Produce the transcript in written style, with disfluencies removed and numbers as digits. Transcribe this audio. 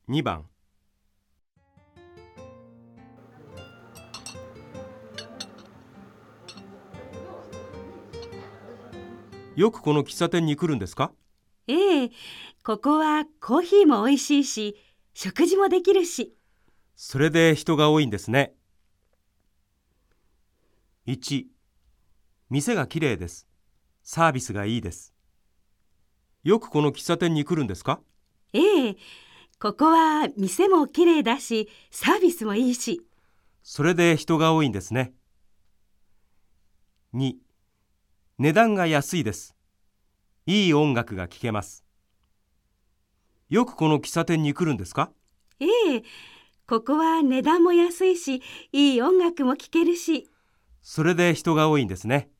2番。よくこの喫茶店に来るんですか？ ええ、ここはコーヒーも美味しいし、食事もできるし。 それで人が多いんですね。1、店がきれいです。サービスがいいです。よくこの喫茶店に来るんですか？ ええ、ここは店もきれいだし、サービスもいいし。 それで人が多いんですね。2、値段が安いです。いい音楽が聴けます。よくこの喫茶店に来るんですか？ ええ、ここは値段も安いし、いい音楽も聴けるし。 それで人が多いんですね。